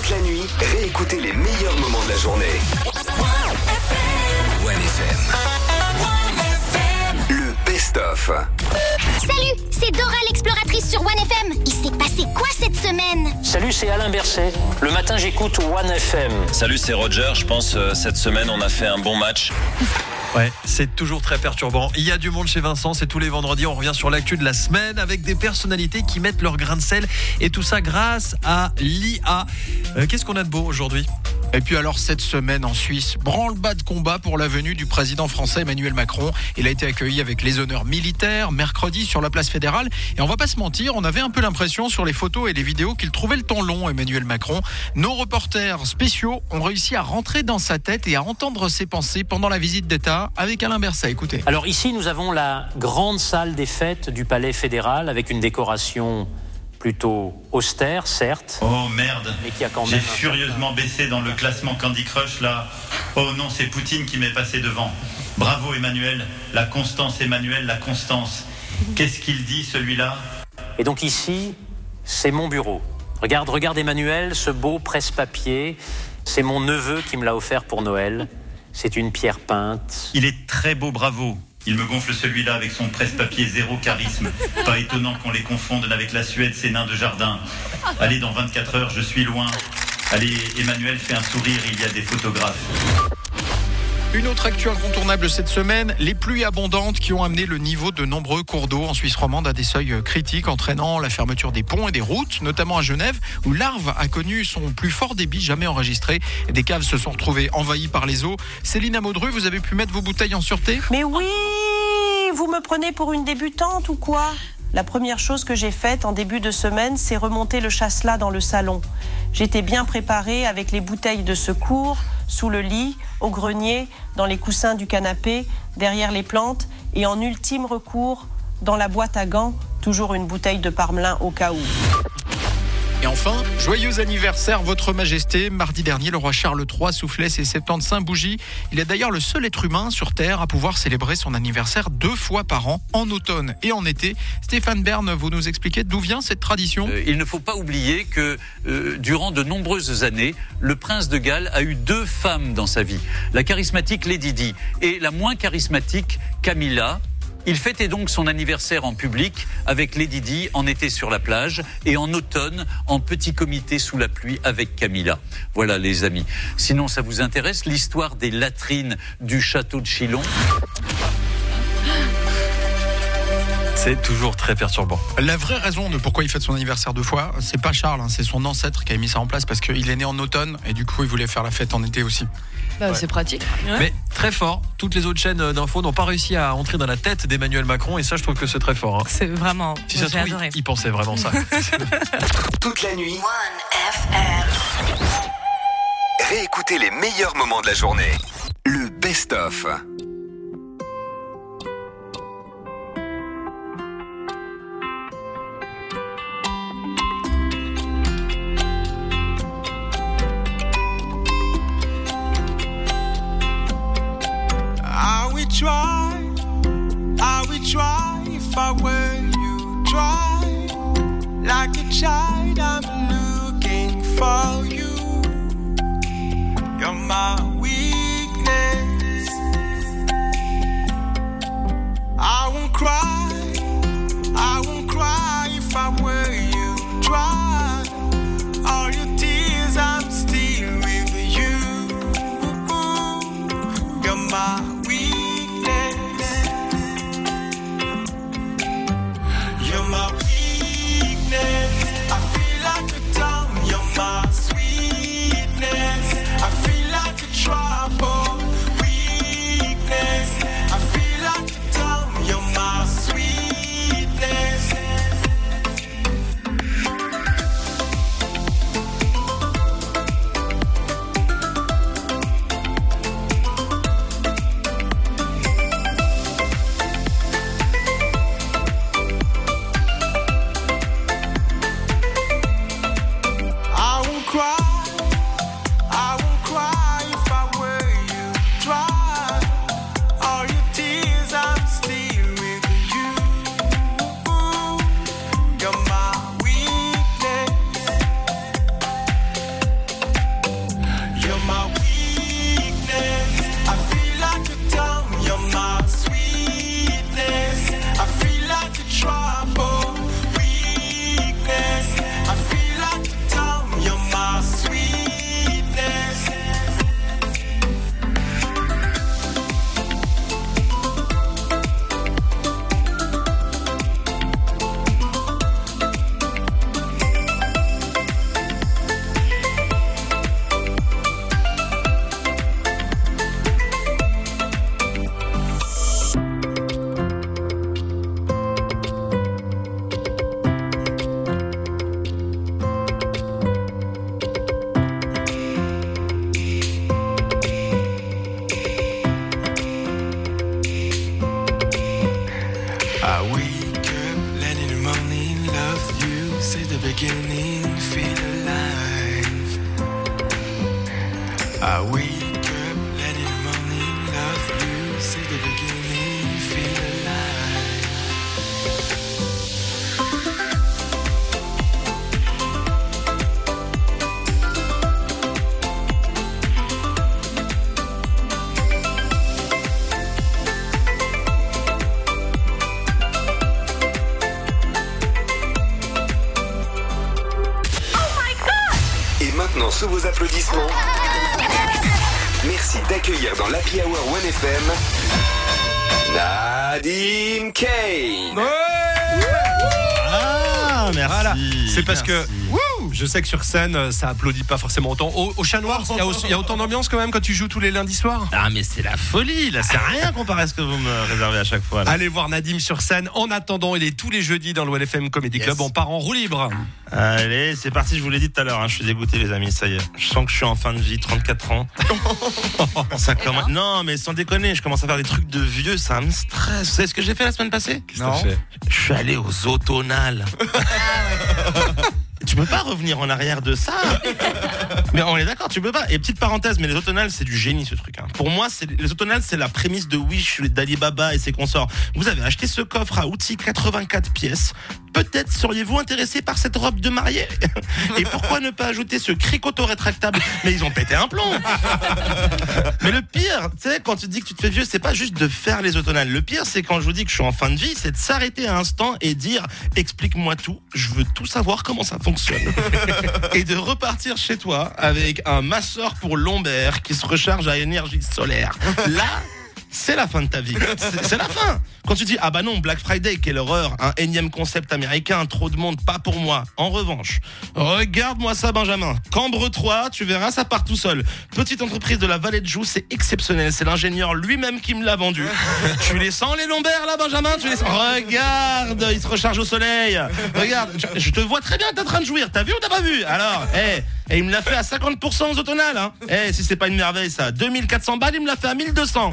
Toute la nuit, réécoutez les meilleurs moments de la journée. One FM. Le best-of. Salut, c'est Dora l'exploratrice sur One FM. Il s'est passé quoi cette semaine? Salut, c'est Alain Berset. Le matin, j'écoute One FM. Salut, c'est Roger. Je pense cette semaine, on a fait un bon match. Ouais, c'est toujours très perturbant. Il y a du monde chez Vincent, c'est tous les vendredis. On revient sur l'actu de la semaine avec des personnalités qui mettent leur grain de sel. Et tout ça grâce à l'IA. Qu'est-ce qu'on a de beau aujourd'hui ? Et puis alors cette semaine en Suisse, branle-bas de combat pour la venue du président français Emmanuel Macron. Il a été accueilli avec les honneurs militaires mercredi sur la place fédérale. Et on va pas se mentir, on avait un peu l'impression sur les photos et les vidéos qu'il trouvait le temps long, Emmanuel Macron. Nos reporters spéciaux ont réussi à rentrer dans sa tête et à entendre ses pensées pendant la visite d'État avec Alain Berset. Écoutez. Alors ici, nous avons la grande salle des fêtes du Palais fédéral avec une décoration plutôt austère, certes. Oh merde, mais qui a quand même j'ai furieusement baissé dans le classement Candy Crush là. Oh non, c'est Poutine qui m'est passé devant. Bravo Emmanuel, la constance Emmanuel, la constance. Qu'est-ce qu'il dit celui-là ? Et donc ici, c'est mon bureau. Regarde Emmanuel, ce beau presse-papier. C'est mon neveu qui me l'a offert pour Noël. C'est une pierre peinte. Il est très beau, bravo. Il me gonfle celui-là avec son presse-papier zéro charisme. Pas étonnant qu'on les confonde avec la Suède, ces nains de jardin. Allez, dans 24 heures, je suis loin. Allez, Emmanuel fait un sourire, il y a des photographes. Une autre actu incontournable cette semaine, les pluies abondantes qui ont amené le niveau de nombreux cours d'eau en Suisse romande à des seuils critiques, entraînant la fermeture des ponts et des routes, notamment à Genève, où l'Arve a connu son plus fort débit jamais enregistré. Des caves se sont retrouvées envahies par les eaux. Céline Amodru, vous avez pu mettre vos bouteilles en sûreté ? Mais oui, vous me prenez pour une débutante ou quoi ? La première chose que j'ai faite en début de semaine, c'est remonter le chasselas dans le salon. J'étais bien préparée avec les bouteilles de secours, sous le lit, au grenier, dans les coussins du canapé, derrière les plantes et en ultime recours, dans la boîte à gants, toujours une bouteille de parmelin au cas où. Et enfin, joyeux anniversaire, Votre Majesté. Mardi dernier, le roi Charles III soufflait ses 75 bougies. Il est d'ailleurs le seul être humain sur Terre à pouvoir célébrer son anniversaire 2 fois par an, en automne et en été. Stéphane Bern, vous nous expliquez d'où vient cette tradition ? Il ne faut pas oublier que durant de nombreuses années, le prince de Galles a eu 2 femmes dans sa vie. La charismatique Lady Di et la moins charismatique Camilla. Il fêtait donc son anniversaire en public avec Lady Di en été sur la plage et en automne en petit comité sous la pluie avec Camilla. Voilà les amis. Sinon ça vous intéresse l'histoire des latrines du château de Chillon ? C'est toujours très perturbant. La vraie raison de pourquoi il fête son anniversaire 2 fois, c'est pas Charles, c'est son ancêtre qui a mis ça en place parce qu'il est né en automne et du coup il voulait faire la fête en été aussi. Ouais. C'est pratique. Ouais. Mais très fort, toutes les autres chaînes d'infos n'ont pas réussi à entrer dans la tête d'Emmanuel Macron et ça je trouve que c'est très fort. C'est vraiment, si ça se trouve, il pensait vraiment ça. Toute la nuit, One FM. Réécoutez les meilleurs moments de la journée. Le best-of. I would try if I were you. Try like a child, I'm looking for you. You're my weakness. I won't cry if I were you. Try all your tears, I'm still with you. You're my see the beginning, feel alive. I wake up, let in the morning, love you, see the beginning, feel alive. Et maintenant, sous vos applaudissements, merci d'accueillir dans l'Happy Hour 1FM Nadim Kane. Ah, merci. Voilà. C'est parce que je sais que sur scène, ça applaudit pas forcément autant. Au Chat Noir, il y a autant d'ambiance quand même quand tu joues tous les lundis soirs. Ah, mais c'est la folie, là, c'est rien comparé à ce que vous me réservez à chaque fois. Là. Allez voir Nadim sur scène. En attendant, il est tous les jeudis dans le ONFM Comedy Club. On part en roue libre. Allez, c'est parti, je vous l'ai dit tout à l'heure, je suis dégoûté les amis, ça y est. Je sens que je suis en fin de vie, 34 ans. Ça commence... Non, mais sans déconner, je commence à faire des trucs de vieux, ça me stresse. Vous savez ce que j'ai fait la semaine passée? Qu'est-ce que t'as fait? Je suis allé aux automnales. Tu peux pas revenir en arrière de ça. Mais on est d'accord, tu peux pas. Et petite parenthèse, mais les automnales, c'est du génie ce truc. Pour moi, les automales, c'est la prémisse de Wish, d'Alibaba et ses consorts. Vous avez acheté ce coffre à outils 84 pièces. Peut-être seriez-vous intéressé par cette robe de mariée. Et pourquoi ne pas ajouter ce cricoto rétractable? Mais ils ont pété un plomb. Mais le pire, tu sais, quand tu te dis que tu te fais vieux, c'est pas juste de faire les automales. Le pire, c'est quand je vous dis que je suis en fin de vie, c'est de s'arrêter un instant et dire explique-moi tout, je veux tout savoir comment ça fonctionne. Et de repartir chez toi avec un masseur pour lombaire qui se recharge à énergie solaire. Là, c'est la fin de ta vie. C'est la fin. Quand tu dis ah bah non, Black Friday, quelle horreur, un énième concept américain, trop de monde, pas pour moi. En revanche, regarde-moi ça, Benjamin. Cambre-toi, tu verras, ça part tout seul. Petite entreprise de la Vallée de Joux, c'est exceptionnel. C'est l'ingénieur lui-même qui me l'a vendu. Tu les sens les lombaires là, Benjamin? Tu les sens? Regarde, il se recharge au soleil. Regarde, je te vois très bien, t'es en train de jouir. T'as vu ou t'as pas vu? Alors, et il me l'a fait à 50% aux automnales. Hein. Si c'est pas une merveille ça. 2400 balles, il me l'a fait à 1200.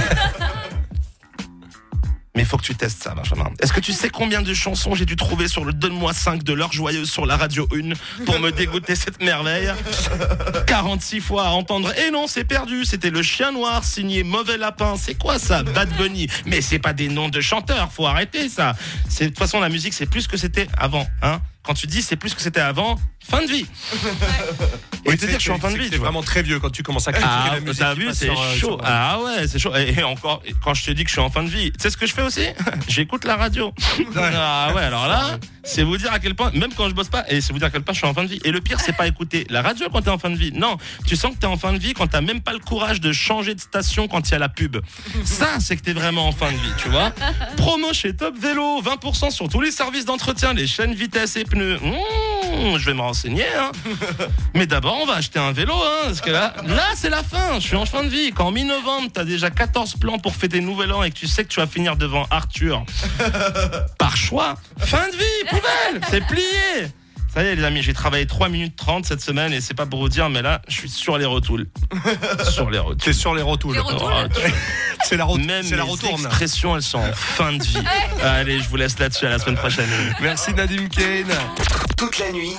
Mais faut que tu testes ça, Benjamin. Est-ce que tu sais combien de chansons j'ai dû trouver sur le Donne-moi 5 de l'heure joyeuse sur la radio 1 pour me dégoûter cette merveille? 46 fois à entendre. Et non, c'est perdu. C'était le Chien Noir signé Mauvais Lapin. C'est quoi ça? Bad Bunny. Mais c'est pas des noms de chanteurs. Faut arrêter ça. De toute façon, la musique, c'est plus que c'était avant. Hein? Quand tu dis c'est plus que c'était avant, fin de vie. Et te dire je suis en fin de vie. C'est vraiment très vieux quand tu commences à critiquer la musique. T'as vu, c'est chaud. Ah ouais, c'est chaud. Et encore, quand je te dis que je suis en fin de vie, tu sais ce que je fais aussi? J'écoute la radio. Ah ouais, alors là, c'est vous dire à quel point, même quand je bosse pas, et c'est vous dire à quel point je suis en fin de vie. Et le pire, c'est pas écouter la radio quand t'es en fin de vie. Non, tu sens que t'es en fin de vie quand t'as même pas le courage de changer de station quand il y a la pub. Ça, c'est que t'es vraiment en fin de vie, tu vois. Promo chez Top Vélo, 20% sur tous les services d'entretien, les chaînes vitesse et pneus. Je vais me renseigner, hein. Mais d'abord, on va acheter un vélo, hein, parce que là, c'est la fin. Je suis en fin de vie. Quand mi-novembre, t'as déjà 14 plans pour fêter Nouvel An et que tu sais que tu vas finir devant Arthur par choix, fin de vie, poubelle, c'est plié. Ça y est les amis, j'ai travaillé 3 minutes 30 cette semaine et c'est pas pour vous dire, mais là, je suis sur les rotoules. Sur les rotoules. T'es sur les rotoules. C'est la rotule. Même c'est la mes retourne. expressions, elles sont en fin de vie. Allez, je vous laisse là-dessus, à la semaine prochaine. Merci Nadim Kane. Toute la nuit,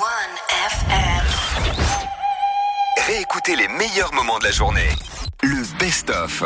réécoutez les meilleurs moments de la journée. Le best-of.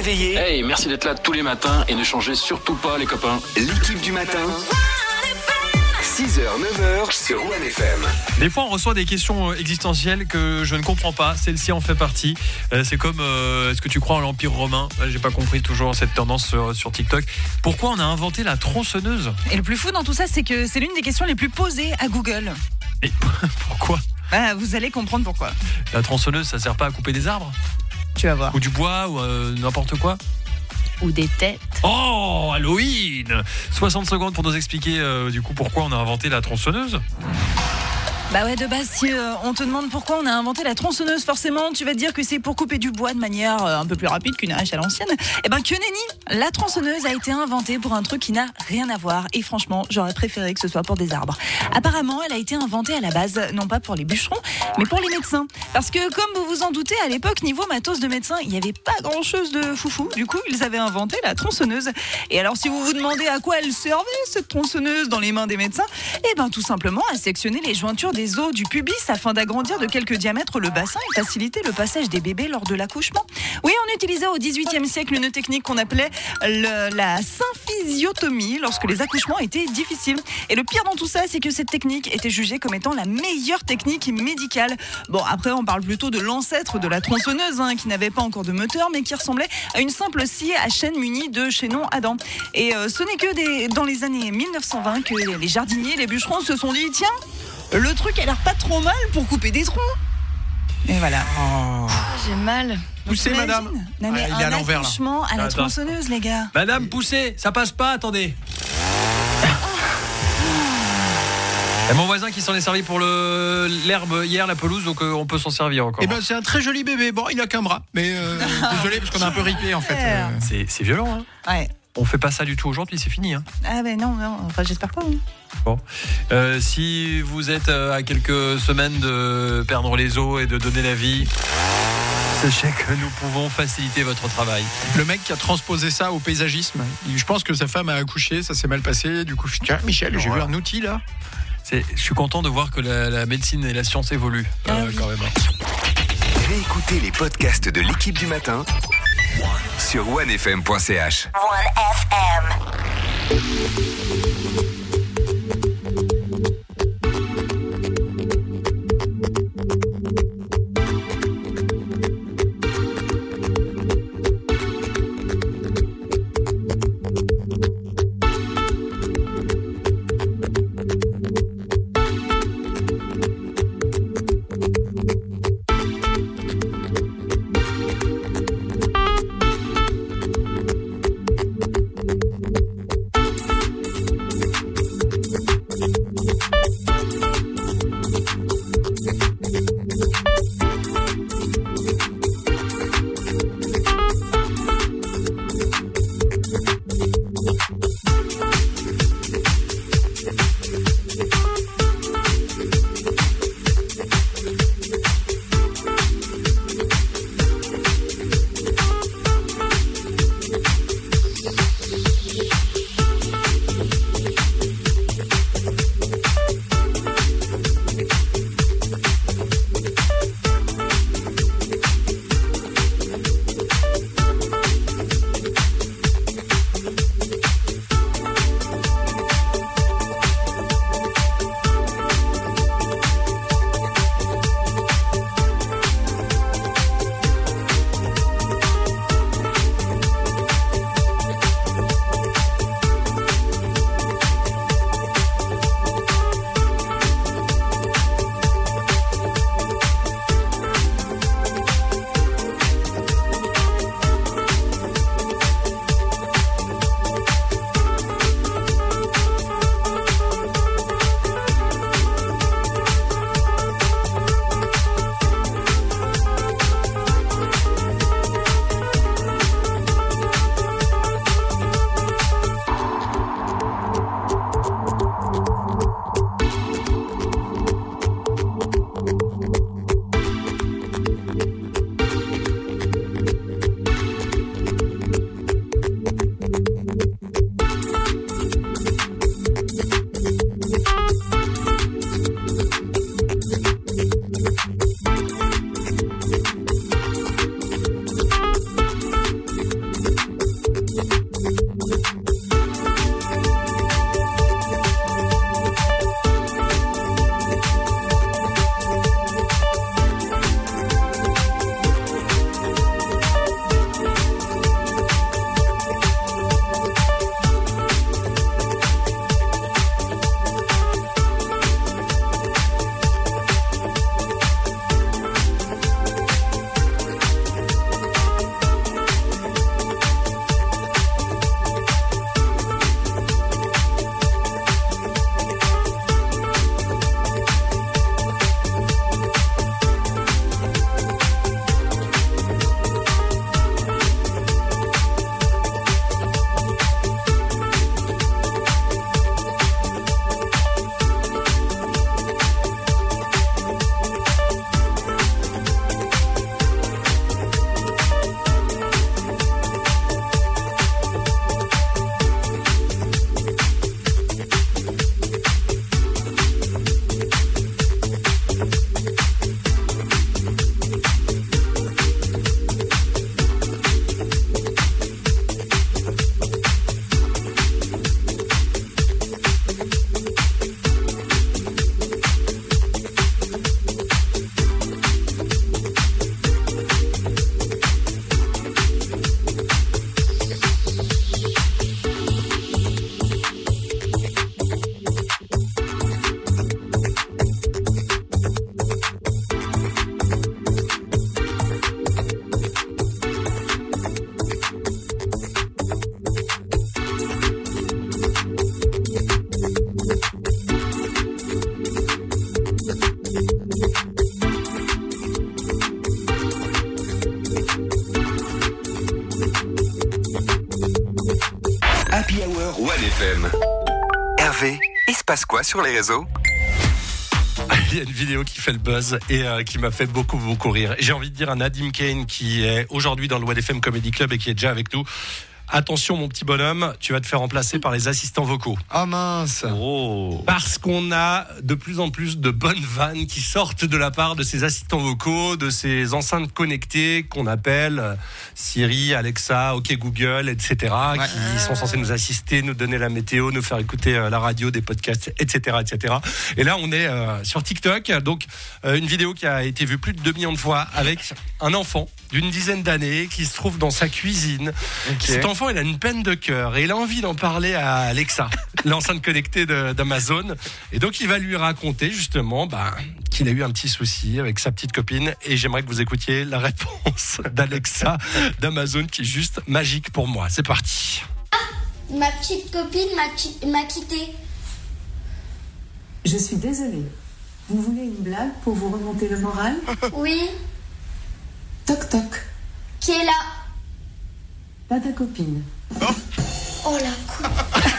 réveiller. Hey, merci d'être là tous les matins et ne changez surtout pas les copains. L'équipe du matin. 6h, 9h sur One FM. Des fois, on reçoit des questions existentielles que je ne comprends pas. Celle-ci en fait partie. C'est comme est-ce que tu crois en l'Empire romain ? J'ai pas compris toujours cette tendance sur TikTok. Pourquoi on a inventé la tronçonneuse ? Et le plus fou dans tout ça, c'est que c'est l'une des questions les plus posées à Google. Et pourquoi ? Vous allez comprendre pourquoi. La tronçonneuse, ça sert pas à couper des arbres ? Tu vas voir. Ou du bois, ou n'importe quoi ? Ou des têtes. Oh, Halloween ! 60 secondes pour nous expliquer du coup pourquoi on a inventé la tronçonneuse. Bah ouais, de base, si on te demande pourquoi on a inventé la tronçonneuse, forcément, tu vas te dire que c'est pour couper du bois de manière un peu plus rapide qu'une hache à l'ancienne. Eh ben, que nenni, la tronçonneuse a été inventée pour un truc qui n'a rien à voir. Et franchement, j'aurais préféré que ce soit pour des arbres. Apparemment, elle a été inventée à la base, non pas pour les bûcherons, mais pour les médecins. Parce que, comme vous vous en doutez, à l'époque, niveau matos de médecins, il n'y avait pas grand-chose de foufou. Du coup, ils avaient inventé la tronçonneuse. Et alors, si vous vous demandez à quoi elle servait, cette tronçonneuse, dans les mains des médecins, eh ben, tout simplement à sectionner les jointures des os du pubis afin d'agrandir de quelques diamètres le bassin et faciliter le passage des bébés lors de l'accouchement. Oui, on utilisait au XVIIIe siècle une technique qu'on appelait la symphysiotomie lorsque les accouchements étaient difficiles. Et le pire dans tout ça, c'est que cette technique était jugée comme étant la meilleure technique médicale. Bon, après, on parle plutôt de l'ancêtre de la tronçonneuse, qui n'avait pas encore de moteur, mais qui ressemblait à une simple scie à chaîne munie de chaînons à dents. Et ce n'est que dans les années 1920 que les jardiniers, les bûcherons se sont dit, tiens, le truc a l'air pas trop mal pour couper des troncs. Et voilà. Oh. J'ai mal. Poussez, madame. Non, mais il est à l'envers, là. Franchement, à la tronçonneuse, les gars. Madame, poussez, ça passe pas, attendez. Et mon voisin qui s'en est servi pour l'herbe hier, la pelouse, donc on peut s'en servir encore. Eh ben, c'est un très joli bébé. Bon, il a qu'un bras. Mais désolé, parce qu'on a un peu ripé, en fait. C'est violent, hein. Ouais. On fait pas ça du tout aujourd'hui, c'est fini, hein. Ah ben non, enfin j'espère pas. Bon. Si vous êtes à quelques semaines de perdre les os et de donner la vie, sachez que nous pouvons faciliter votre travail. Le mec qui a transposé ça au paysagisme, je pense que sa femme a accouché, ça s'est mal passé. Du coup, tiens, Michel, j'ai vu un outil là. Je suis content de voir que la médecine et la science évoluent quand même. Réécoutez les podcasts de l'équipe du matin sur onefm.ch. One FM. passe quoi sur les réseaux ? Il y a une vidéo qui fait le buzz et qui m'a fait beaucoup rire. J'ai envie de dire à Nadim Kane qui est aujourd'hui dans le One FM Comedy Club et qui est déjà avec nous. Attention mon petit bonhomme, tu vas te faire remplacer par les assistants vocaux. Ah mince. Parce qu'on a de plus en plus de bonnes vannes qui sortent de la part de ces assistants vocaux, de ces enceintes connectées qu'on appelle Siri, Alexa, OK Google, etc. Qui sont censés nous assister, nous donner la météo, nous faire écouter la radio, des podcasts, etc. Et là on est sur TikTok, donc une vidéo qui a été vue plus de 2 millions de fois avec un enfant d'une dizaine d'années qui se trouve dans sa cuisine. Cet enfant, il a une peine de cœur et il a envie d'en parler à Alexa, l'enceinte connectée d'Amazon. Et donc, il va lui raconter justement qu'il a eu un petit souci avec sa petite copine. Et j'aimerais que vous écoutiez la réponse d'Alexa d'Amazon qui est juste magique pour moi. C'est parti. Ma petite copine m'a quitté. Je suis désolée. Vous voulez une blague pour vous remonter le moral ? Oui. Toc toc. Qui est là ? Pas ta copine. Oh la coupe.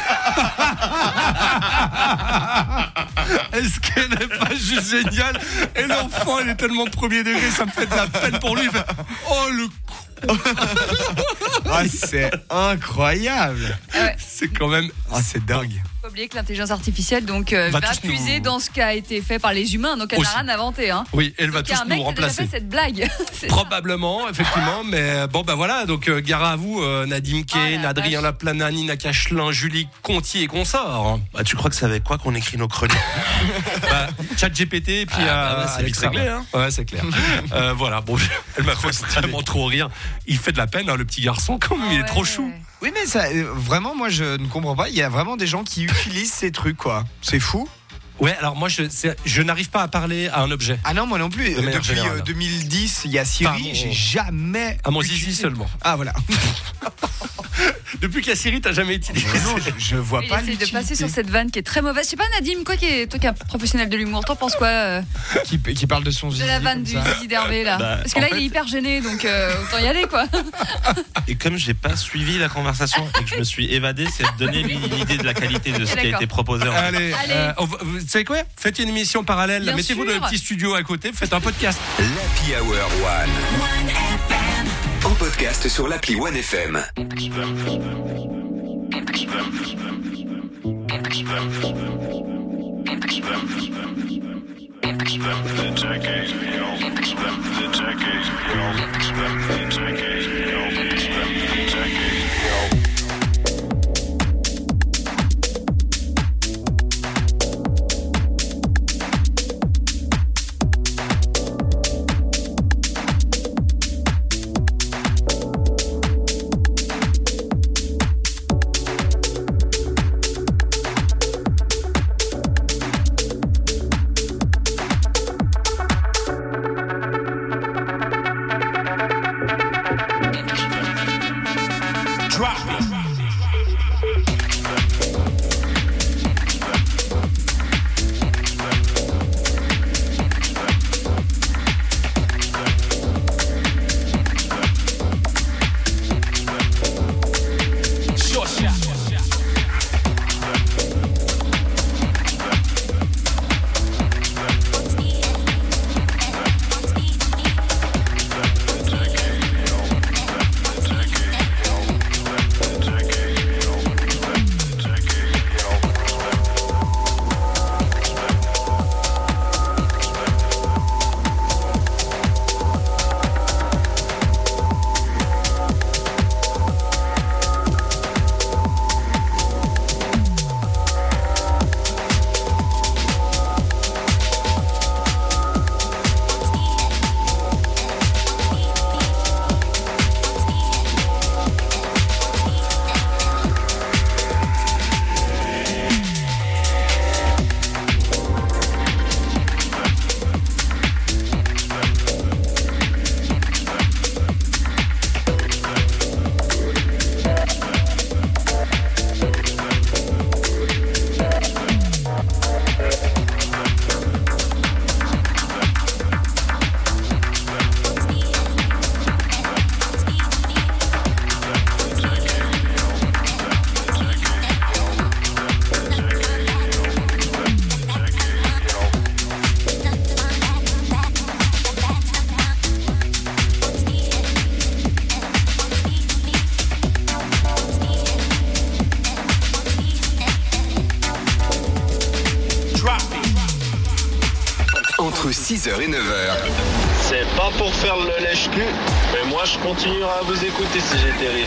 Est-ce qu'elle n'est pas juste géniale ? Et l'enfant, il est tellement de premier degré, ça me fait de la peine pour lui. Il fait, oh le con. C'est incroyable. C'est quand même. C'est dingue. Faut oublier que l'intelligence artificielle va puiser dans ce qui a été fait par les humains, donc elle n'a rien inventé. Oui, elle va tous nous remplacer. Il y a un mec qui a déjà fait cette blague. Probablement, effectivement, mais voilà, donc gare à vous, Nadim Kane, Adrien Laplanani, Nina Cachelin, Julie Conti et consorts. Tu crois que c'est avec quoi qu'on écrit nos chroniques ? ChatGPT et puis c'est vite réglé, hein. Ouais, c'est clair. Voilà, bon, elle m'a fait tellement trop rire. Il fait de la peine, le petit garçon, quand même, il est trop chou. Oui, mais ça, vraiment, moi, je ne comprends pas. Il y a vraiment des gens qui utilisent ces trucs, quoi. C'est fou. Ouais, alors moi, je n'arrive pas à parler à un objet. Ah non, moi non plus. Depuis 2010, il y a Siri, j'ai jamais. À mon zizi seulement. Ah, voilà. Depuis qu'il y a Siri, t'as jamais utilisé. Non, je vois pas l'utilité. De passer sur cette vanne qui est très mauvaise. Je sais pas, Nadim, toi qui es un professionnel de l'humour, t'en penses quoi qui parle de son zizi. De la vanne du zizi d'Hervé, là. Parce que là, il est hyper gêné, donc autant y aller, quoi. Et comme j'ai pas suivi la conversation et que je me suis évadé, c'est de donner l'idée de la qualité de ce qui a été proposé. Allez. Vous savez quoi ? Faites une émission parallèle. Mettez-vous dans le petit studio à côté, faites un podcast. L'Happy Hour One FM. En podcast sur l'appli One FM. entre 6h et 9h. C'est pas pour faire le lèche-cul, mais moi je continuerai à vous écouter si j'étais riche.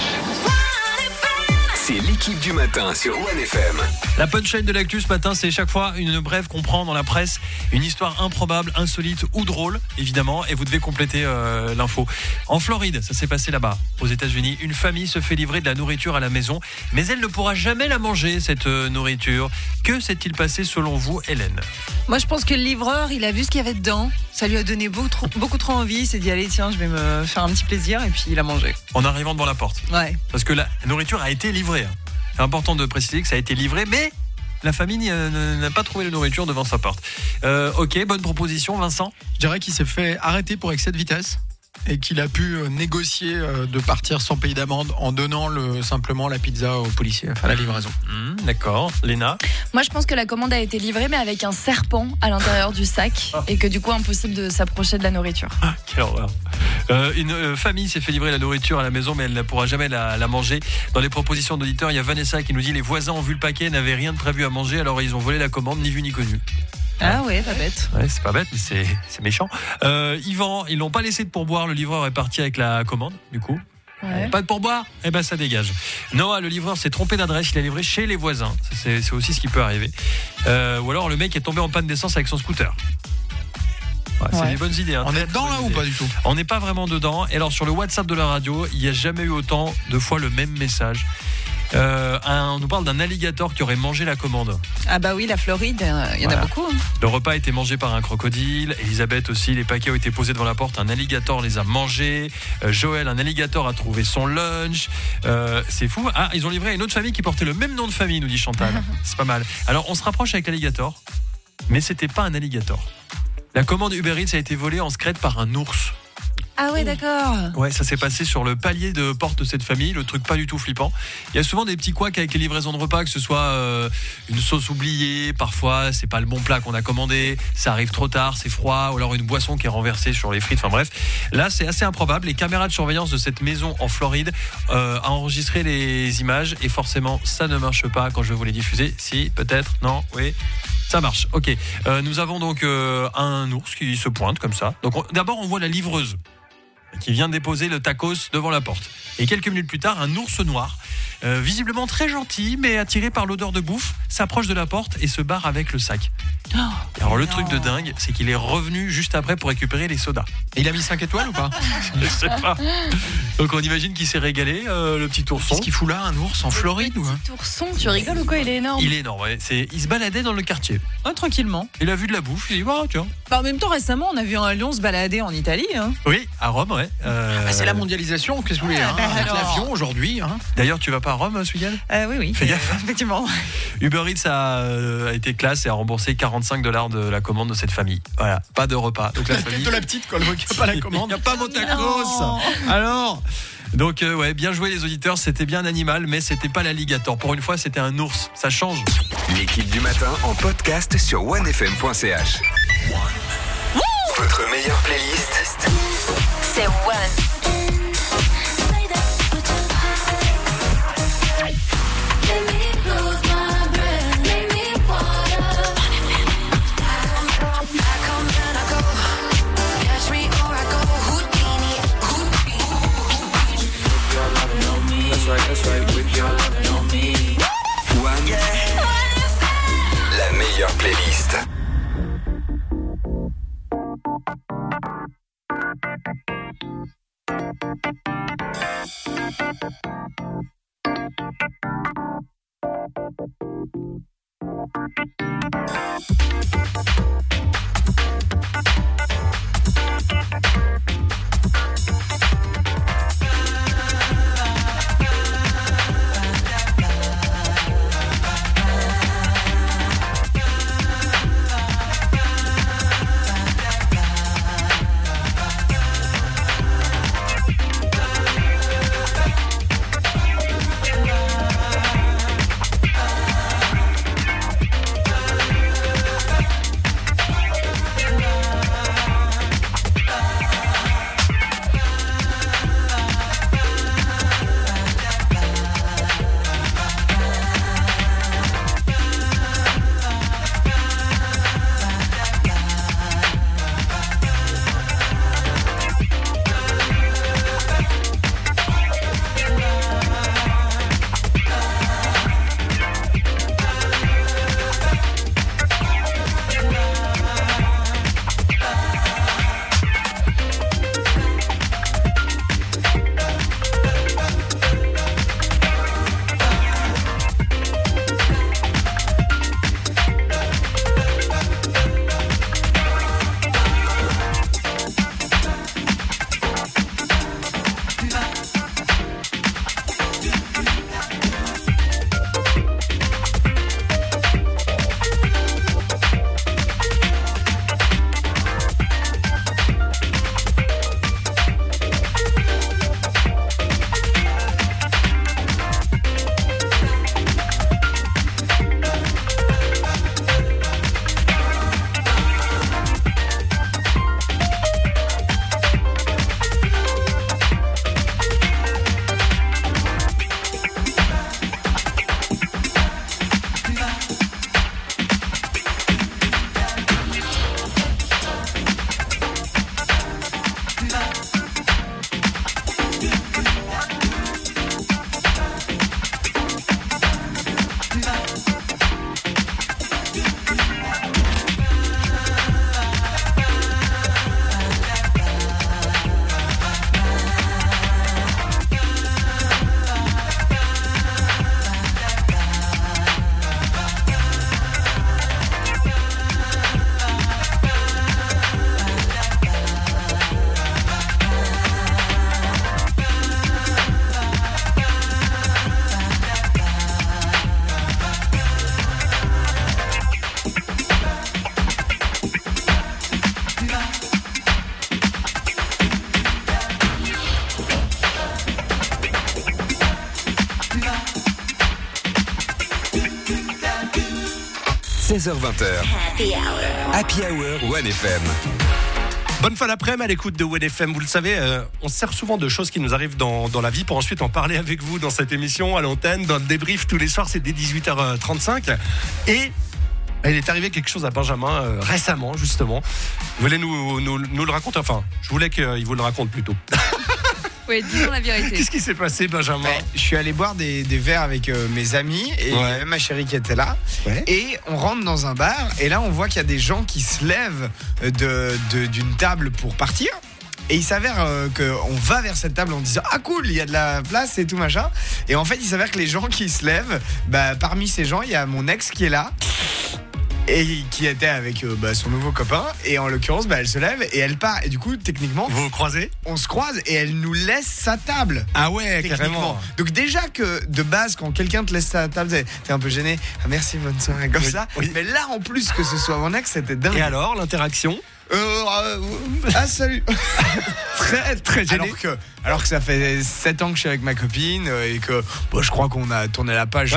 C'est l'équipe du matin sur OneFM. La punchline de l'actu ce matin, c'est chaque fois une brève qu'on prend dans la presse, une histoire improbable, insolite ou drôle, évidemment, et vous devez compléter l'info. En Floride, ça s'est passé là-bas, aux États-Unis, une famille se fait livrer de la nourriture à la maison, mais elle ne pourra jamais la manger, cette nourriture. Que s'est-il passé selon vous, Hélène ? Moi, je pense que le livreur, il a vu ce qu'il y avait dedans. Ça lui a donné beaucoup trop envie. Il s'est dit, allez, tiens, je vais me faire un petit plaisir. Et puis, il a mangé. En arrivant devant la porte. Ouais. Parce que la nourriture a été livrée. C'est important de préciser que ça a été livré, mais la famille n'a pas trouvé la nourriture devant sa porte. Ok, bonne proposition, Vincent. Je dirais qu'il s'est fait arrêter pour excès de vitesse et qu'il a pu négocier de partir sans payer d'amende en donnant simplement la pizza aux policiers, enfin la livraison. D'accord. Léna ? Moi, je pense que la commande a été livrée, mais avec un serpent à l'intérieur du sac et que du coup, impossible de s'approcher de la nourriture. Quelle horreur. Une famille s'est fait livrer la nourriture à la maison, mais elle ne pourra jamais la manger. Dans les propositions d'auditeurs, il y a Vanessa qui nous dit les voisins ont vu le paquet, n'avaient rien de prévu à manger, alors ils ont volé la commande, ni vu ni connu. Ah ouais, pas bête. Ouais, c'est pas bête, mais c'est méchant. Yvan, ils l'ont pas laissé de pourboire, le livreur est parti avec la commande, du coup. Ouais. Pas de pourboire ? Eh ben ça dégage. Noah, le livreur s'est trompé d'adresse, il a livré chez les voisins. C'est aussi ce qui peut arriver. Ou alors le mec est tombé en panne d'essence avec son scooter. Ouais, c'est des bonnes idées. Hein. On est dedans là ou pas du tout ? On n'est pas vraiment dedans. Et alors sur le WhatsApp de la radio, il n'y a jamais eu autant de fois le même message. On nous parle d'un alligator qui aurait mangé la commande. Ah bah oui, la Floride, il y en a beaucoup. Hein. Le repas a été mangé par un crocodile. Elisabeth aussi, les paquets ont été posés devant la porte. Un alligator les a mangés. Joël, un alligator a trouvé son lunch. C'est fou. Ah, ils ont livré à une autre famille qui portait le même nom de famille, nous dit Chantal. C'est pas mal. Alors on se rapproche avec l'alligator, mais c'était pas un alligator. La commande Uber Eats a été volée en secret par un ours. Ah ouais, d'accord. Ouais, ça s'est passé sur le palier de porte de cette famille, le truc pas du tout flippant. Il y a souvent des petits couacs avec les livraisons de repas, que ce soit une sauce oubliée, parfois c'est pas le bon plat qu'on a commandé, ça arrive trop tard, c'est froid, ou alors une boisson qui est renversée sur les frites, enfin bref. Là, c'est assez improbable. Les caméras de surveillance de cette maison en Floride a enregistré les images et forcément, ça ne marche pas quand je vais vous les diffuser. Si, peut-être, non, oui. Ça marche, ok. Nous avons donc un ours qui se pointe comme ça. Donc d'abord, on voit la livreuse qui vient déposer le tacos devant la porte. Et quelques minutes plus tard, un ours noir, visiblement très gentil, mais attiré par l'odeur de bouffe, s'approche de la porte et se barre avec le sac. Alors le truc de dingue, c'est qu'il est revenu juste après pour récupérer les sodas. Et il a mis 5 étoiles ou pas ? Je sais pas. Donc on imagine qu'il s'est régalé, le petit ourson. Qu'est-ce qu'il fout là, un ours en Floride ou Petit ourson, tu rigoles ou quoi ? Il est énorme. Il est énorme, ouais. Il se baladait dans le quartier. Oh, tranquillement. Il a vu de la bouffe, il dit bah tiens. Bah, en même temps, récemment, on a vu un lion se balader en Italie. Hein. Oui, à Rome, ouais. C'est la mondialisation, qu'est-ce que vous voulez hein, avec l'avion aujourd'hui. Hein. D'ailleurs, tu vas pas à Rome ce week-end ? Oui. Fais gaffe. Effectivement. Uber Eats a été classe et a remboursé $45 de la commande de cette famille. Voilà, pas de repas. Donc la famille. De la petite, quoi, il n'y a pas la commande. Il n'y a pas mon tacos. Alors. Donc ouais, bien joué les auditeurs, c'était bien un animal, mais c'était pas l'alligator. Pour une fois, c'était un ours. Ça change. L'équipe du matin en podcast sur onefm.ch. Votre meilleure playlist, c'est One. That's right, with your loving on me. One. Yeah. La meilleure playlist. « 16h20. Happy Hour 1FM. Bonne fin d'après-midi à l'écoute de WNFM. Vous le savez, on se sert souvent de choses qui nous arrivent dans la vie pour ensuite en parler avec vous dans cette émission, à l'antenne, dans le débrief tous les soirs, c'est dès 18h35. Et il est arrivé quelque chose à Benjamin récemment, justement. Vous voulez nous le raconter? Enfin, je voulais qu'il vous le raconte plutôt. Oui, disons la vérité. Qu'est-ce qui s'est passé, Benjamin? Je suis allé boire des verres avec mes amis et ma chérie qui était là. Et on rentre dans un bar et là on voit qu'il y a des gens qui se lèvent d'une table pour partir. Et il s'avère qu'on va vers cette table en disant « Ah cool, il y a de la place et tout machin ». Et en fait, il s'avère que les gens qui se lèvent, parmi ces gens, il y a mon ex qui est là. Et qui était avec son nouveau copain. Et en l'occurrence, elle se lève et elle part. Et du coup, techniquement, vous vous croisez? On se croise et elle nous laisse sa table. Ah ouais, carrément. Donc déjà que de base, quand quelqu'un te laisse sa table, t'es un peu gêné. Ah merci, bonne soirée, comme ça. Oui. Mais là, en plus que ce soit mon ex, c'était dingue. Et alors, l'interaction? Ah salut. Très gêné. Alors que ça fait 7 ans que je suis avec ma copine et que je crois qu'on a tourné la page.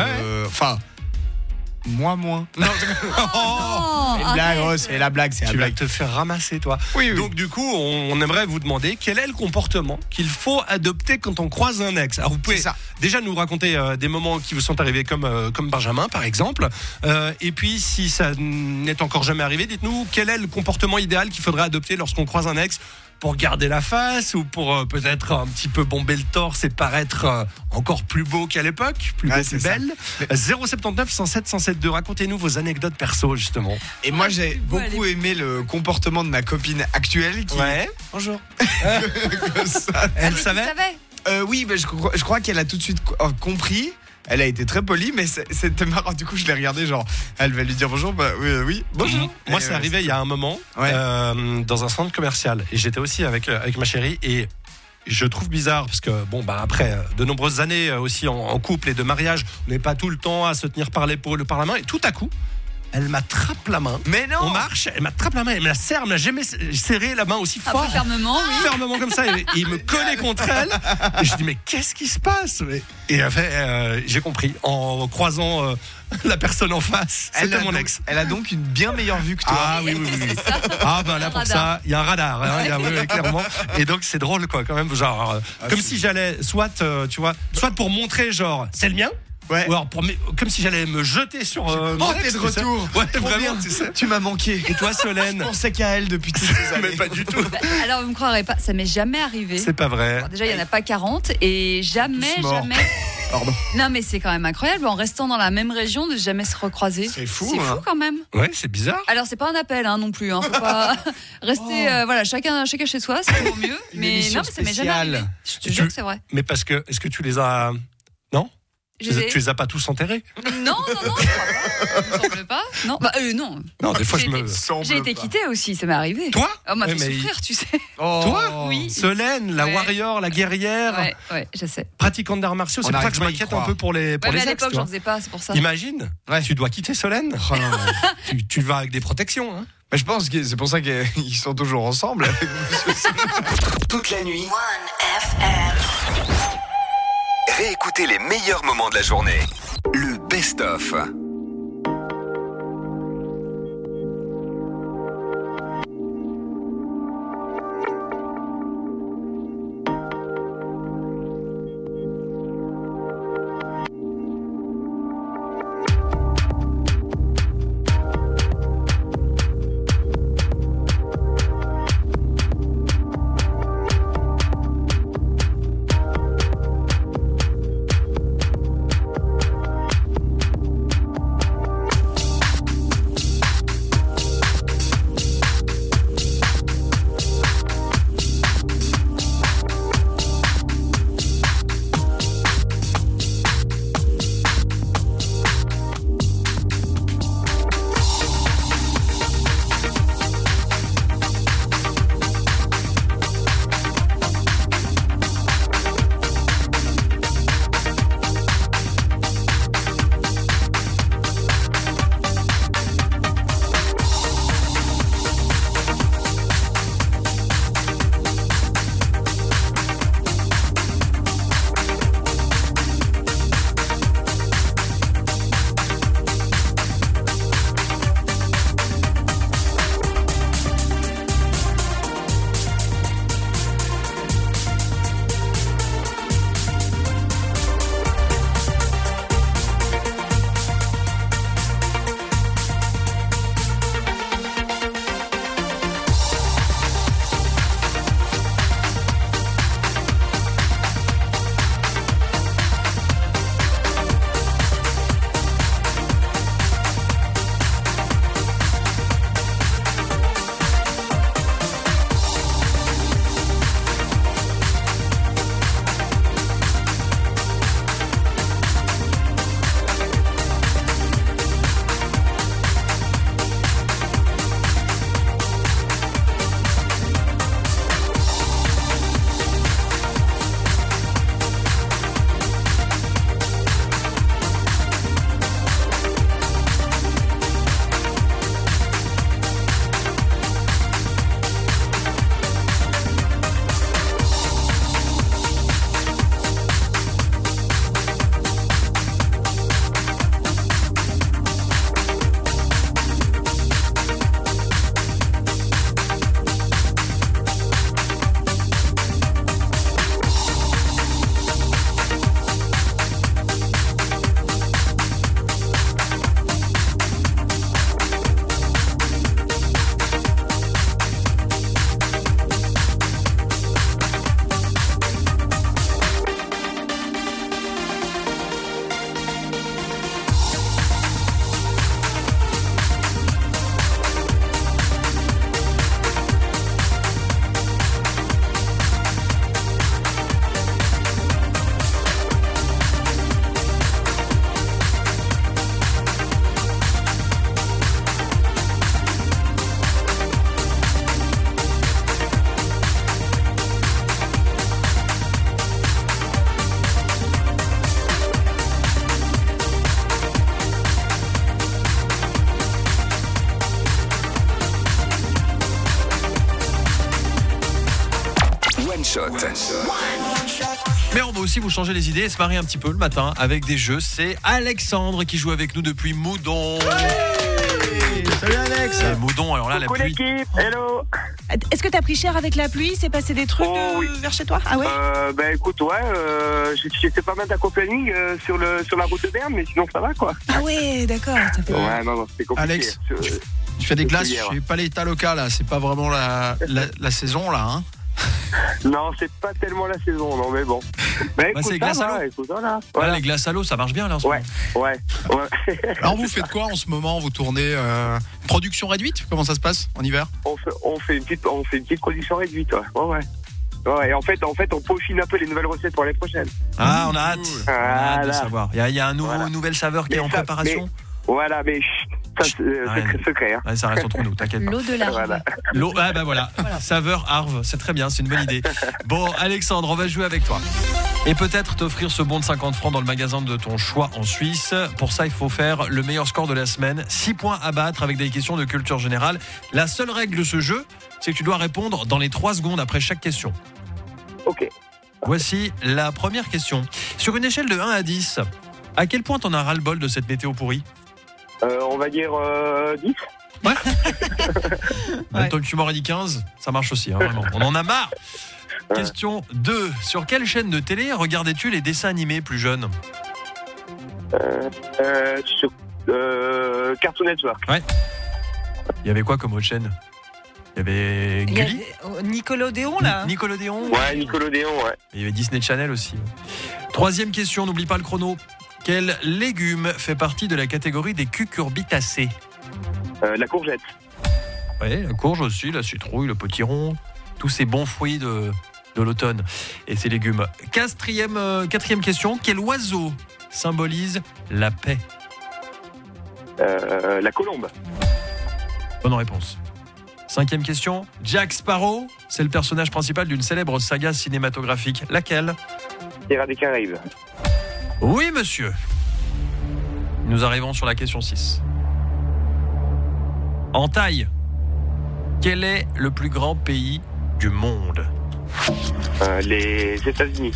Moi moins. Non, c'est blague, c'est la blague, c'est la blague. Tu vas te faire ramasser, toi. Oui. Donc du coup, on aimerait vous demander quel est le comportement qu'il faut adopter quand on croise un ex. Alors vous pouvez déjà nous raconter des moments qui vous sont arrivés comme Benjamin par exemple. Et puis si ça n'est encore jamais arrivé, dites-nous quel est le comportement idéal qu'il faudrait adopter lorsqu'on croise un ex. Pour garder la face ou pour peut-être un petit peu bomber le torse et paraître encore plus beau qu'à l'époque, plus belle. 079 107 107 racontez-nous vos anecdotes perso justement. Et moi j'ai beaucoup aimé le comportement de ma copine actuelle qui... Bonjour. Elle savait oui, je crois qu'elle a tout de suite compris. Elle a été très polie, mais c'était marrant. Du coup, je l'ai regardé, genre, elle va lui dire bonjour. Oui, bonjour. Moi, c'est arrivé il y a un moment dans un centre commercial. Et j'étais aussi avec ma chérie. Et je trouve bizarre, parce que, après de nombreuses années aussi en couple et de mariage, on n'est pas tout le temps à se tenir par l'épaule ou par la main. Et tout à coup, elle m'attrape la main. Mais non! On marche, elle m'attrape la main, elle me la serre, elle m'a jamais serré la main aussi fort. Fermement, oui. Fermement comme ça, et il me collait contre elle. Et je dis, mais qu'est-ce qui se passe? Et en fait, j'ai compris, en croisant la personne en face, c'était mon ex. Elle a donc une bien meilleure vue que toi. Ah oui. Là pour ça, il y a un radar, clairement. Et donc c'est drôle quoi, quand même, genre, comme si j'allais, soit pour montrer, genre, c'est le mien. Ouais. Ou alors comme si j'allais me jeter sur t'es de retour. Ouais, vraiment, tu m'as manqué. Et toi, Solène? Je pensais qu'à elle depuis toutes ces années. Mais pas du tout. Alors, vous me croirez pas, ça m'est jamais arrivé. C'est pas vrai. Alors, déjà, il y en a pas 40 et jamais. Pardon. Non, mais c'est quand même incroyable en restant dans la même région de jamais se recroiser. C'est fou. C'est fou quand même. Ouais, c'est bizarre. Alors, c'est pas un appel non plus. Faut pas rester. Chacun chez soi, c'est toujours mieux. Mais non, mais ça m'est jamais arrivé. Je te jure que c'est vrai. Mais parce que, est-ce que tu les as. Non? Tu les as pas tous enterrés? Non, je crois pas. Il me semble pas. Non, non. Non, des fois j'ai été quittée aussi, ça m'est arrivé. Toi? On m'a fait souffrir, tu sais. Toi? Oui. Solène, la warrior, la guerrière. Ouais, je sais. Pratiquante d'arts martiaux, c'est pour ça que je m'inquiète un peu pour les mais ex. à l'époque, j'en faisais pas, c'est pour ça. Imagine, tu dois quitter Solène. Tu vas avec des protections, hein. Je pense que c'est pour ça qu'ils sont toujours ensemble. Toute la nuit. 1FM. Réécoutez les meilleurs moments de la journée. Le best-of. One Shot. Mais on va aussi vous changer les idées et se marrer un petit peu le matin avec des jeux. C'est Alexandre qui joue avec nous depuis Moudon. Salut Alex. Moudon, alors là, la pluie. L'équipe, hello. Est-ce que t'as pris cher avec la pluie? C'est passé des trucs vers chez toi? Ah ouais? Écoute, j'ai fait pas mal d'aquaplaning sur la route de Berne, mais sinon ça va quoi. Ah ouais, d'accord. Ouais, non, c'est compliqué. Alex, tu fais des glaces chez Paletta Loca là, c'est pas vraiment la saison là, hein? Non, c'est pas tellement la saison, non, mais bon. Écoute, c'est les glaces à l'eau. Voilà. Les glaces à l'eau, ça marche bien là en ce moment. Ouais. Alors vous faites quoi en ce moment? Vous tournez production réduite? Comment ça se passe en hiver? On fait une petite production réduite, ouais. Ouais, en fait, on peaufine un peu les nouvelles recettes pour les prochaines. Ah, on a hâte. On a hâte de savoir. Il y a une nouvelle saveur qui est en préparation. Voilà, mais ça, c'est secret. Hein. Ouais, ça reste entre nous, t'inquiète pas. L'eau de l'arbre. L'eau, voilà. Saveur Arve, c'est très bien, c'est une bonne idée. Bon, Alexandre, on va jouer avec toi. Et peut-être t'offrir ce bon de 50 francs dans le magasin de ton choix en Suisse. Pour ça, il faut faire le meilleur score de la semaine. 6 points à battre avec des questions de culture générale. La seule règle de ce jeu, c'est que tu dois répondre dans les 3 secondes après chaque question. Ok. Voici la première question. Sur une échelle de 1 à 10, à quel point t'en as ras-le-bol de cette météo pourrie? On va dire 10. Ouais. Même toi que tu m'aurais dit 15, ça marche aussi, hein, vraiment. On en a marre. Question 2. Sur quelle chaîne de télé regardais-tu les dessins animés plus jeunes? Sur Cartoon Network. Ouais. Il y avait quoi comme autre chaîne? Il y avait Gulli. Nickelodeon là. Nickelodeon. Ouais, Nickelodeon, ouais. Il y avait Disney Channel aussi. 3e question, n'oublie pas le chrono. Quel légume fait partie de la catégorie des cucurbitacées? La courgette. Oui, la courge aussi, la citrouille, le potiron, tous ces bons fruits de l'automne et ces légumes. 4e question, quel oiseau symbolise la paix? La colombe. Bonne réponse. 5e question, Jack Sparrow, c'est le personnage principal d'une célèbre saga cinématographique. Laquelle? Pirates des Caraïbes. Oui, monsieur. Nous arrivons sur la question 6. En taille, quel est le plus grand pays du monde? Les États-Unis.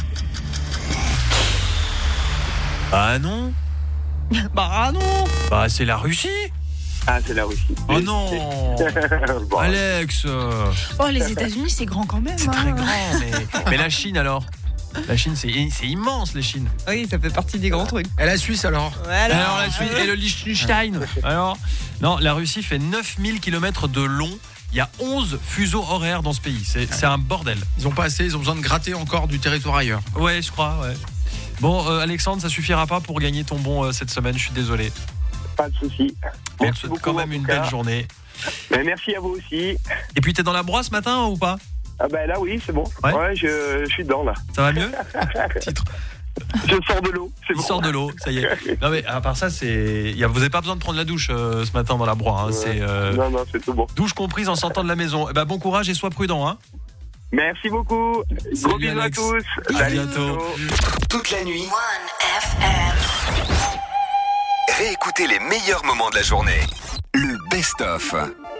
Ah non. Bah non. Bah c'est la Russie. Ah, c'est la Russie. Oh non. Bon, Alex. Oh, les États-Unis, c'est grand quand même. C'est très grand, mais la Chine alors? La Chine, c'est immense, les Chines. Oui, ça fait partie des grands trucs. Et la Suisse alors? Alors la Suisse et le Liechtenstein. Alors, non, la Russie fait 9000 km de long. Il y a 11 fuseaux horaires dans ce pays. C'est un bordel. Ils ont pas assez, ils ont besoin de gratter encore du territoire ailleurs. Ouais, je crois, ouais. Bon, Alexandre, ça suffira pas pour gagner ton bon cette semaine, je suis désolé. Pas de souci. On te souhaite quand même une belle journée. Mais merci à vous aussi. Et puis, t'es dans la brosse ce matin ou pas? Ah bah là oui, c'est bon. Ouais, je suis dedans là. Ça va mieux? Titre. Je sors de l'eau, c'est bon. Il sort de l'eau, ça y est. Non mais à part ça, vous n'avez pas besoin de prendre la douche ce matin dans la broie. Hein. Non, c'est tout bon. Douche comprise en sortant de la maison. Eh ben, bon courage et sois prudent. Hein. Merci beaucoup. Gros bisous à tous. À bientôt. Toute la nuit. 1FM. Réécoutez les meilleurs moments de la journée. Le best-of.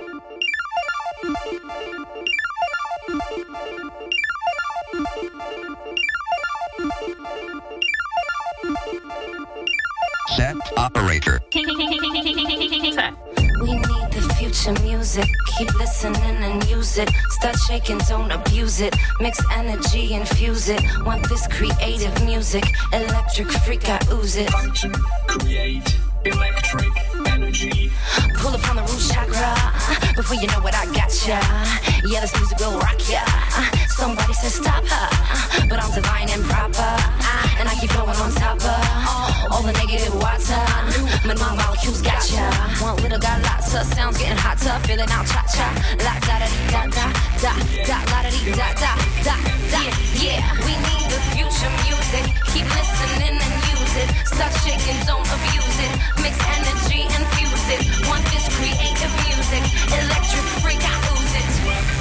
Set operator. We need the future music. Keep listening and use it. Start shaking, don't abuse it. Mix energy, infuse it. Want this creative music. Electric freak, I ooze it. Function, create, electric energy. Pull up on the root chakra. Before you know what I gotcha. Yeah, this music will rock ya. Somebody said stop her. But I'm divine and proper. And I keep flowing on top of all the negative water. My new molecules gotcha. One little got lots of sounds getting hotter. Feeling out cha cha. La da da da da da da la da da da da da. Yeah, we need the future music. Keep listening and use it. Start shaking, don't abuse it. Mix energy, infuse it. Want this creative music. Electric freak, I lose it.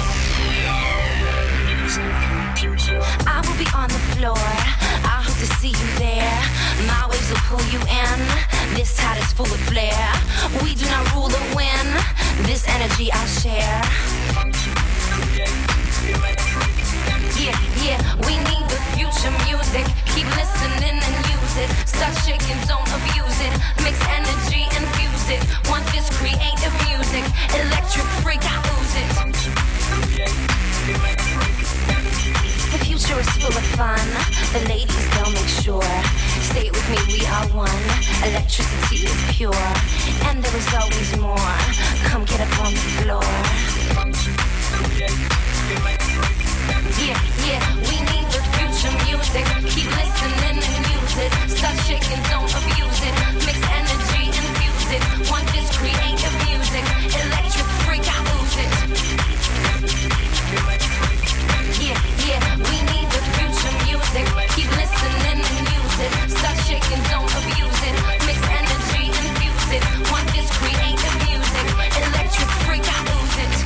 I will be on the floor. I hope to see you there. My waves will pull you in. This tide is full of flair. We do not rule or win. This energy I'll share. Yeah, Electricity is pure, and there is always more. Come get up on the floor. Yeah, we need the future music. Keep listening and use it. Stop shaking, don't abuse it. Mix energy, infuse it. Want this creative music. Electric freak, I lose it. Yeah, we need the future music. Keep listening and use it. Stop shaking, don't abuse it. Mix energy, infuse it. Want this creative music. Electric freak, I lose it.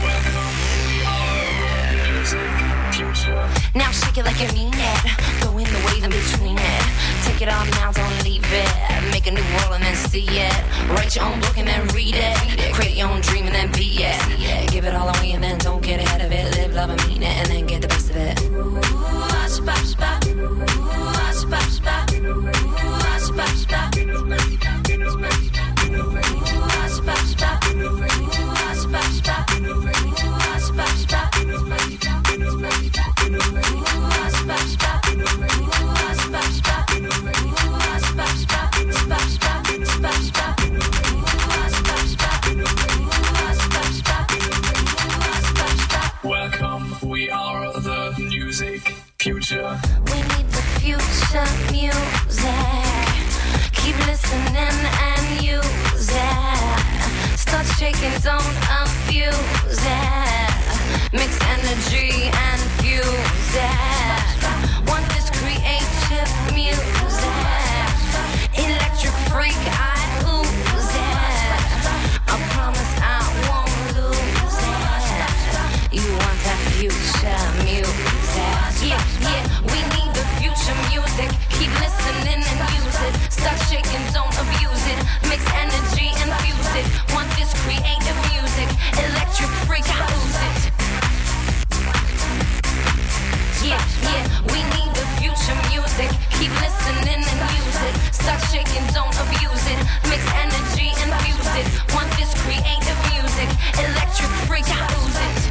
Now shake it like you mean it. Go in the waves in between it. Take it all now, don't leave it. Make a new world and then see it. Write your own book and then read it. Create your own dream and then be it. Give it all away and then don't get ahead of it. Live, love, and mean it, and then get the best of it. Welcome, we are the music future. We need the future music. Keep listening and use it. Start shaking, don't abuse it. Mix energy and fuse it. Want this creative music. Electric freak, I ooze it. I promise I won't lose it. You want that future music. Yeah, we need the future music. Keep listening and use it. Start shaking, don't abuse it. Mix energy and fuse it. Want this creative music. Electric freak, I lose it. Yeah, we need the future music. Keep listening and use it. Start shaking, don't abuse it. Mix energy and fuse it. Want this creative music. Electric freak, I lose it.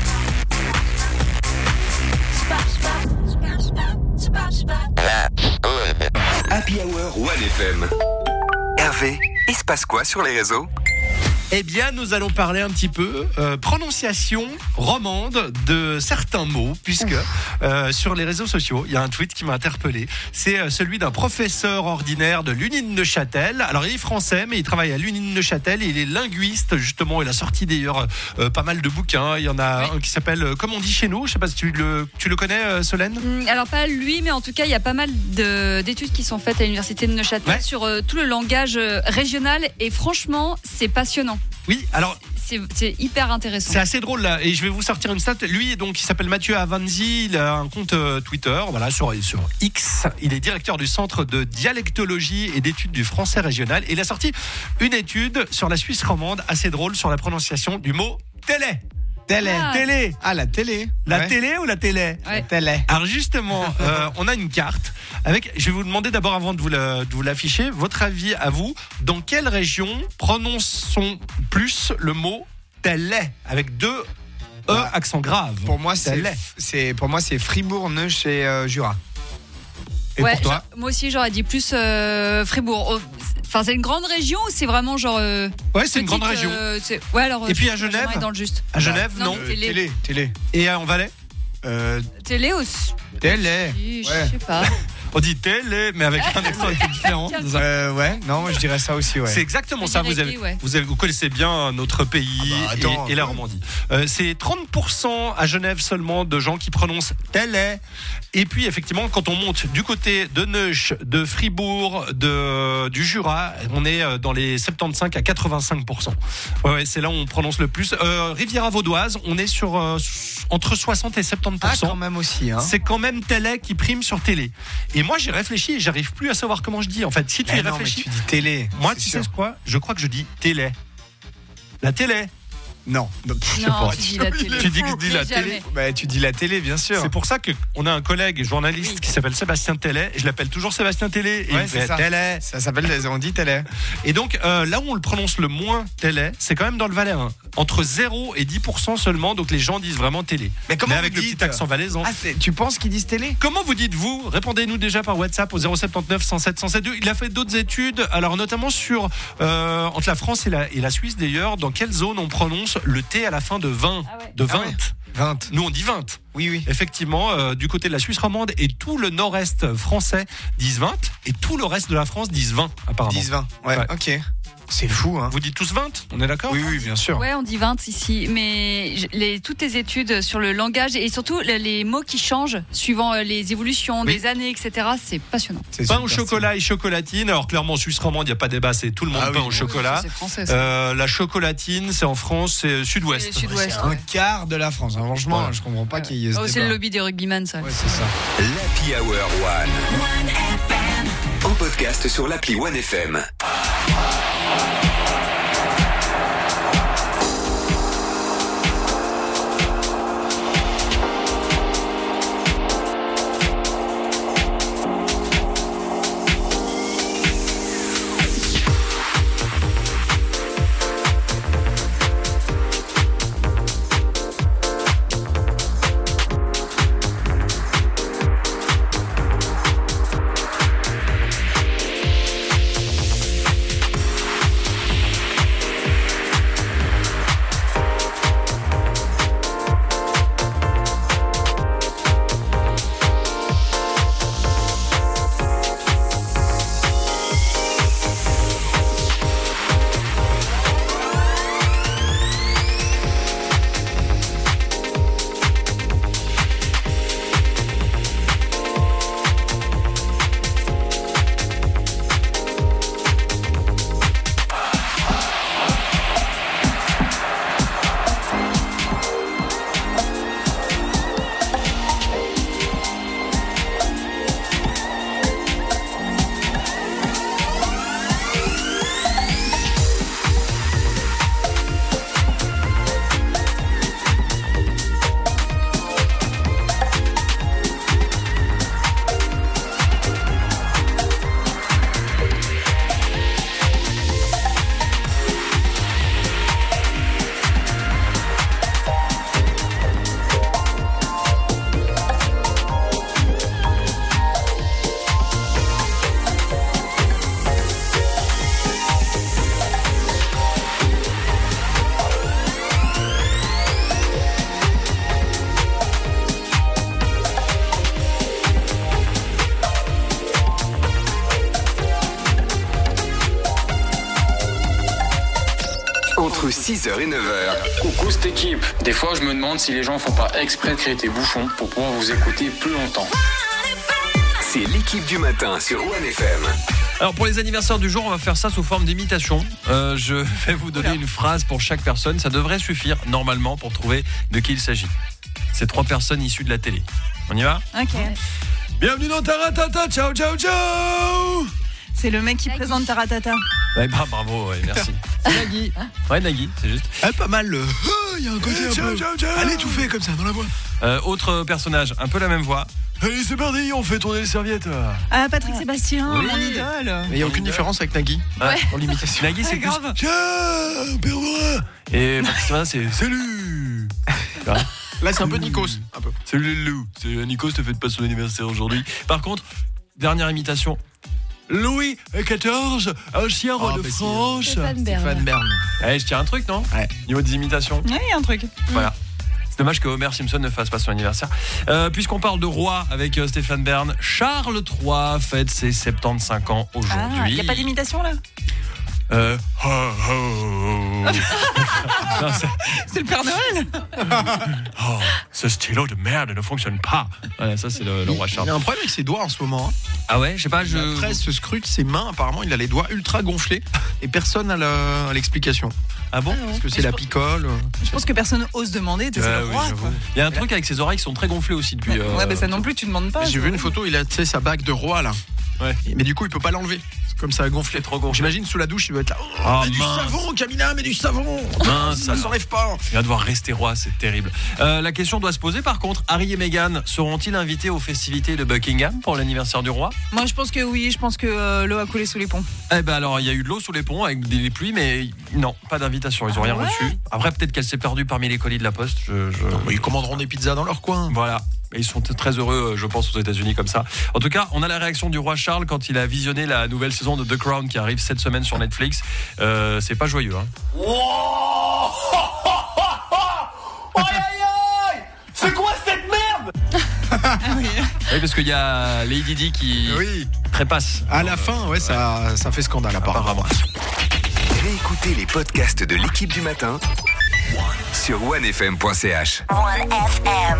Happy Hour 1FM. Hervé, il se passe quoi sur les réseaux? Eh bien, nous allons parler un petit peu prononciation romande de certains mots, puisque sur les réseaux sociaux, il y a un tweet qui m'a interpellé. C'est celui d'un professeur ordinaire de l'Uni de Neuchâtel. Alors, il est français, mais il travaille à l'Uni de Neuchâtel et il est linguiste, justement. Il a sorti d'ailleurs pas mal de bouquins. Il y en a un qui s'appelle Comme on dit chez nous. Je ne sais pas si tu le connais, Solène? Alors, pas lui, mais en tout cas, il y a pas mal d'études qui sont faites à l'Université de Neuchâtel sur tout le langage régional. Et franchement, c'est passionnant. Oui, alors c'est hyper intéressant. C'est assez drôle là, et je vais vous sortir une stat. Lui, donc, il s'appelle Mathieu Avanzi, il a un compte Twitter, voilà, sur X. Il est directeur du Centre de dialectologie et d'études du français régional. Et il a sorti une étude sur la Suisse romande, assez drôle, sur la prononciation du mot télé. Télé. Ah, la télé. La télé ou la télé? La télé. Alors justement, on a une carte avec. Je vais vous demander d'abord, avant de vous l'afficher, votre avis à vous. Dans quelle région prononçons plus le mot télé avec deux accent grave? Pour moi, c'est Fribourg, Neuch et Jura. Et pour toi? Moi aussi, j'aurais dit plus Fribourg. Enfin, c'est une grande région ou c'est vraiment genre. Ouais, c'est une grande région. Ouais, alors. Et puis à Genève? Dans le juste. À Genève, non. Télé. Et en Valais? Télé aussi. Télé. Je sais pas. On dit télé, mais avec un accent un peu différent. Ouais, non, moi je dirais ça aussi. Ouais. C'est exactement ça. Vous connaissez bien notre pays et la Romandie. C'est 30% à Genève seulement de gens qui prononcent télé. Et puis effectivement, quand on monte du côté de Neuch, de Fribourg, du Jura, on est dans les 75 à 85%. Ouais, c'est là où on prononce le plus. Riviera vaudoise, on est sur entre 60 et 70%. Ah, quand même aussi. Hein. C'est quand même télé qui prime sur télé. Et moi, j'ai réfléchi et j'arrive plus à savoir comment je dis. En fait, si tu y réfléchis. Tu dis télé. Moi, tu sais quoi? Je crois que je dis télé. La télé. Non. Non, tu dis la télé. Tu dis que tu dis la Jamais. télé. Bah, tu dis la télé, bien sûr. C'est pour ça qu'on a un collègue journaliste qui s'appelle Sébastien Tellet. Et je l'appelle toujours Sébastien Tellet. Et Ouais, il c'est fait ça. Tellet. Ça s'appelle, on dit télé. Et donc, là où on le prononce le moins Tellet, c'est quand même dans le Valais. Hein. Entre 0 et 10% seulement. Donc les gens disent vraiment télé. Mais comment avec vous le dites petit accent valaisan. Ah, tu penses qu'ils disent télé? Comment vous dites-vous? Répondez-nous déjà par WhatsApp au 079 107 107 2. Il a fait d'autres études, alors notamment sur entre la France et la Suisse d'ailleurs. Dans quelle zone on prononce le T à la fin de 20? De 20. 20. Nous on dit 20. Oui. Effectivement, du côté de la Suisse romande et tout le nord-est français disent 20 et tout le reste de la France disent 20 apparemment. 10-20. Ouais, ok. C'est fou, hein. Vous dites tous 20? On est d'accord? Oui, bien sûr. Ouais, on dit 20 ici, mais toutes tes études sur le langage et surtout les mots qui changent suivant les évolutions des années, etc., c'est passionnant. Pain au chocolat et chocolatine. Alors clairement, en Suisse romande, il n'y a pas débat, c'est tout le monde pain au chocolat. C'est français, ça. La chocolatine, c'est en France, c'est sud-ouest. C'est sud-ouest, Un quart de la France. Franchement, je comprends pas qu'il y ait ce Oh, c'est débat. le lobby des rugbyman, ça. Ouais, c'est ça. L'Happy Hour One. En podcast sur l'appli One FM. Entre 6h et 9h. Coucou cette équipe. Des fois, je me demande si les gens font pas exprès de créer des bouchons pour pouvoir vous écouter plus longtemps. C'est l'équipe du matin sur One FM. Alors pour les anniversaires du jour, on va faire ça sous forme d'imitation. Je vais vous donner une phrase pour chaque personne. Ça devrait suffire normalement pour trouver de qui il s'agit. C'est 3 personnes issues de la télé. On y va ? Ok. Bienvenue dans Taratata, ciao ciao ciao. C'est le mec qui présente Taratata. Ouais, bah, bravo, ouais, merci. Nagui. Ouais, Nagui, c'est juste. Pas mal le. Il y a un côté un peu. Allez, étouffé comme ça dans la voix. Autre personnage, un peu la même voix. Allez, c'est parti, on fait tourner les serviettes. Ah, Patrick Sébastien, Oui. mon idole. Mais il n'y a aucune différence avec Nagui. Ouais. Dans l'imitation. Nagui, c'est plus. grave. Tiens, Père Noir. Et Patrick c'est salut. Là, c'est un peu Nikos. Un peu. Salut les loups. C'est Nikos, te fête pas son anniversaire aujourd'hui. Par contre, dernière imitation. Louis XIV, un chien roi de France. Stéphane Bern. Allez, je tiens un truc, non ? Ouais. Niveau des imitations. Ouais, il y a un truc. Voilà. C'est dommage que Homer Simpson ne fasse pas son anniversaire. Puisqu'on parle de roi avec Stéphane Bern, Charles III fête ses 75 ans Ah, aujourd'hui. il n'y a pas d'imitation là Non, c'est le Père Noël. Oh, ce stylo de merde ne fonctionne pas. Voilà, ça c'est le roi Charles. Il y a un problème avec ses doigts en ce moment. Ah ouais, je sais pas, La presse scrute ses mains, apparemment il a les doigts ultra gonflés et personne n'a l'explication. Ah bon ? Parce que c'est la picole. Je pense que personne ose demander, c'est le roi quoi. Il y a un truc avec ses oreilles qui sont très gonflées aussi depuis. Ouais, mais ça non plus, tu demandes pas. J'ai vu une photo, il a, tu sais, sa bague de roi là. Mais du coup, il peut pas l'enlever. Comme ça a gonflé. Trop gonflé. J'imagine sous la douche, il doit être là. Oh, du savon, Camilla, mais du savon. Mince, ça s'enlève pas. Il va devoir rester roi, c'est terrible. La question doit se poser par contre. Harry et Meghan seront-ils invités aux festivités de Buckingham pour l'anniversaire du roi? Moi, je pense que oui. Je pense que l'eau a coulé sous les ponts. Eh ben alors, il y a eu de l'eau sous les ponts avec des pluies, mais non, pas d'invitation. Ils ont rien reçu. Après, peut-être qu'elle s'est perdue parmi les colis de la poste. Non, mais ils commanderont des pizzas dans leur coin. Voilà. Ils sont très heureux, je pense, aux États-Unis comme ça. En tout cas, on a la réaction du roi Charles quand il a visionné la nouvelle saison de The Crown qui arrive cette semaine sur Netflix. C'est pas joyeux, hein. Aïe aïe aïe! C'est quoi cette merde? Oui, parce qu'il y a Lady Di qui trépasse. À la fin, ouais, ça fait scandale apparemment. Réécoutez les podcasts de l'équipe du matin sur onefm.ch. OneFM.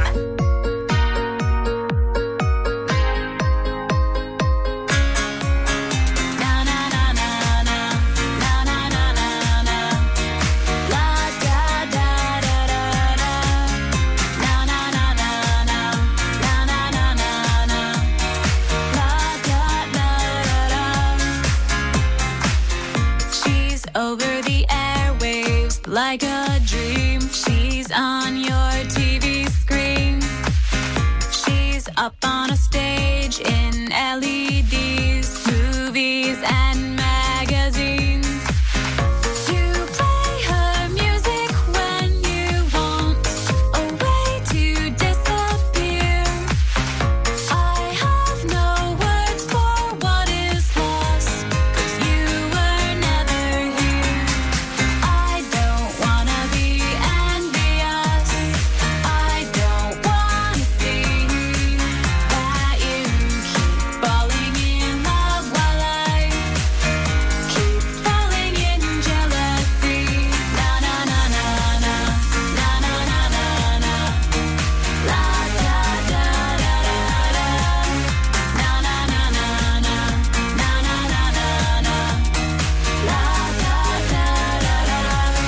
Over the airwaves, like a dream. She's on your TV screen. She's up on a stage in LEDs, movies and magazines. You play her music when you want a way to disappear. I have no words for what is lost, 'cause you were never here. I don't wanna be envious. I don't wanna see that you keep falling in love while I keep falling in jealousy. Na na na na na, na na na na na, la da da da da da, na na na na na, na na na na na, la da da da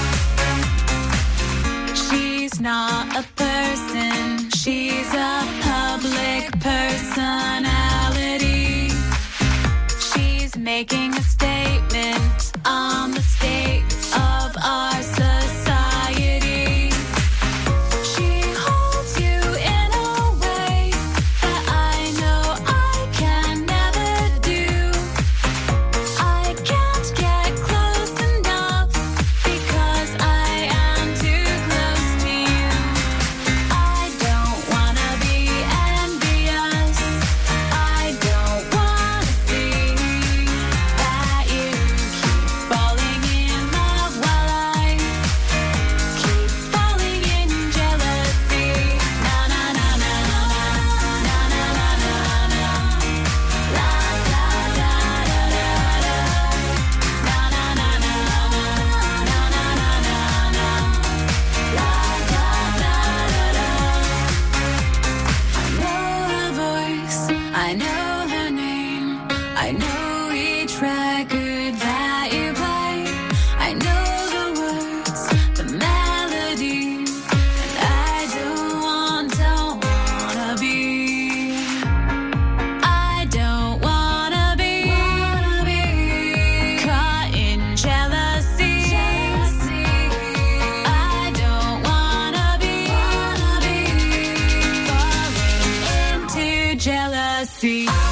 da. She's not a person, she's a public personality. She's making a statement on the state of our society. She holds you in a way that I know I can never do. I can't get close enough because I am too close to you. I don't wanna be envious. I don't wanna see that you keep falling in love while I keep falling in jealousy. Na na na na na, na na na na na, la da da da da da, na na na na na, na na na na na, la da da da da. I know her voice, I know her name, I know each record that you play. I know the words, the melody, and I don't wanna be. I don't wanna be caught in jealousy. I don't wanna be falling into jealousy.